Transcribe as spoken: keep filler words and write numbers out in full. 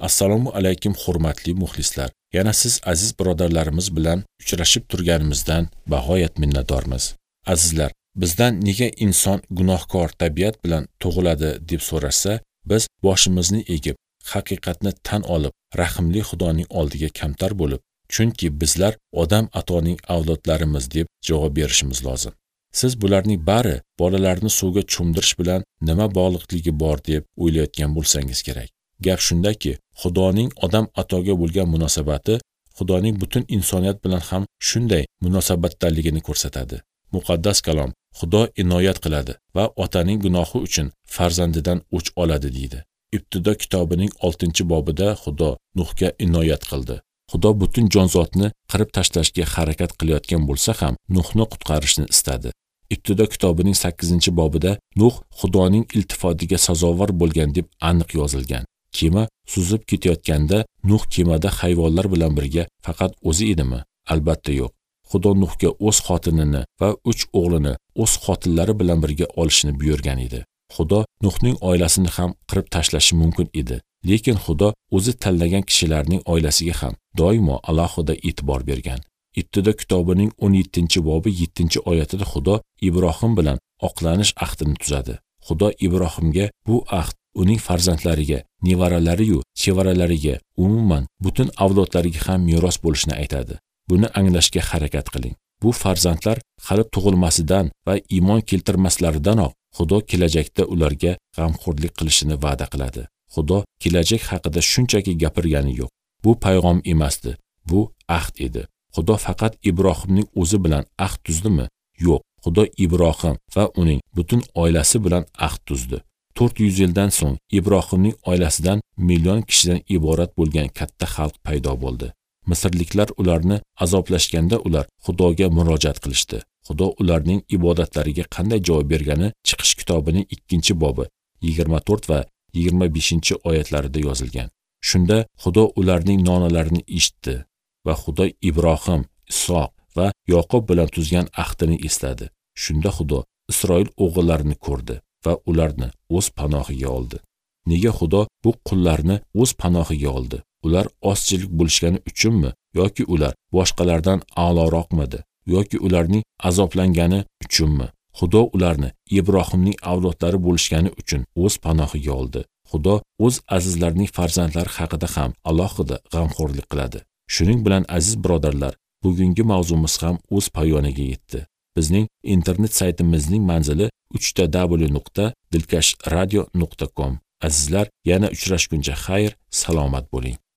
Assalomu alaykum hurmatli muxlislar. Yana siz aziz birodarlarimiz bilan uchrashib turganimizdan bag'oyat minnatdormiz. Azizlar, bizdan nega inson gunohkor tabiat bilan tug'iladi deb so'rashsa, biz boshimizni egib, haqiqatni tan olib, rahimli Xudoning oldiga kamtar bo'lib, chunki bizlar odam atoning avlodlarimiz deb javob berishimiz lozim. Siz bularning bari bolalarni suvga cho'mdirish bilan nima bog'liqligi bor deb o'ylayotgan bo'lsangiz kerak. Gap shundaki, Xudoning odam atoga bo'lgan munosabati Xudoning butun insoniyat bilan ham shunday munosabatdaligini ko'rsatadi. Muqaddas kalom Xudo inoyat qiladi va otaning gunohi uchun farzandidan o'ch oladi deydi. Ibtido kitobining oltinchi bobida Xudo Nuhga inoyat qildi. Xudo butun jonzotni qirib tashlashga harakat qilayotgan bo'lsa ham Nuhni qutqarishni istadi. Ibtido kitobining sakkizinchi bobida Nuh Xudoning iltifotiga sazovor bo'lgan deb aniq yozilgan. Kema suzib ketayotganda Nuh kemada hayvonlar bilan birga faqat o'zi edimi? Albatta yo'q. Xudo Nuhga o'z xotinini va uch o'g'lini o'z xotinlari bilan birga olishni buyurgan edi. Xudo Nuhning oilasini ham qirib tashlashi mumkin edi. Lekin Xudo o'zi tanlagan kishilarning oilasiga ham doimo alohida e'tibor bergan. Ibtido kitobining o'n yettinchi bobi yettinchi oyatida Xudo Ibrohim bilan oqlanish ahdini tuzadi. Xudo Ibrohimga bu ahd uning farzandlariga, nevaralari-yu chevaralariga, umuman butun avlodlariga ham meros bo'lishini aytadi. Buni anglashga harakat qiling. Bu farzandlar hali tug'ilmasidan va iymon keltirmaslaridanoq Xudo kelajakda ularga g'amxo'rlik qilishini va'da qiladi. Xudo kelajak haqida shunchaki gapirgani yo'q. Bu payg'am emasdi, bu ahd edi. Xudo faqat Ibrohimning o'zi bilan ahd tuzdimi? Yo'q. Xudo Ibrohim va uning butun oilasi bilan ahd tuzdi. to'rt yuz yildan so'ng Ibrohimning oilasidan million kishidan iborat bo'lgan katta xalq paydo bo'ldi. Misrliklar ularni azoblashganda ular Xudoga murojaat qilishdi. Xudo ularning ibodatlariga qanday javob bergani Chiqish kitobining ikkinchi bobi yigirma to'rt va yigirma beshinchi oyatlarida yozilgan. Shunda Xudo ularning nonalarini eshitdi va Xudo Ibrohim, Isoq va Yoqub bilan tuzgan ahdini esladi. Shunda Xudo Isroil o'g'illarini ko'rdi va ularni o'z panohiga oldi. Nega Xudo bu qullarni o'z panohiga oldi? Ular ozchilik bo'lishgani uchunmi yoki ular boshqalardan a'loroqmidi yoki ularning azoblangani uchunmi? Xudo ularni Ibrohimning avlodlari bo'lishgani uchun o'z panohiga oldi. Xudo o'z azizlarining farzandlari haqida ham alohida g'amxo'rlik qiladi. Shuning bilan aziz birodarlar, bugungi mavzumiz ham o'z poyoniga yetdi. Bizning internet saytimizning manzili uch w w nuqta dilkash radio nuqta com. Azizlar, yana uchrashguncha xayr, salomat bo'ling.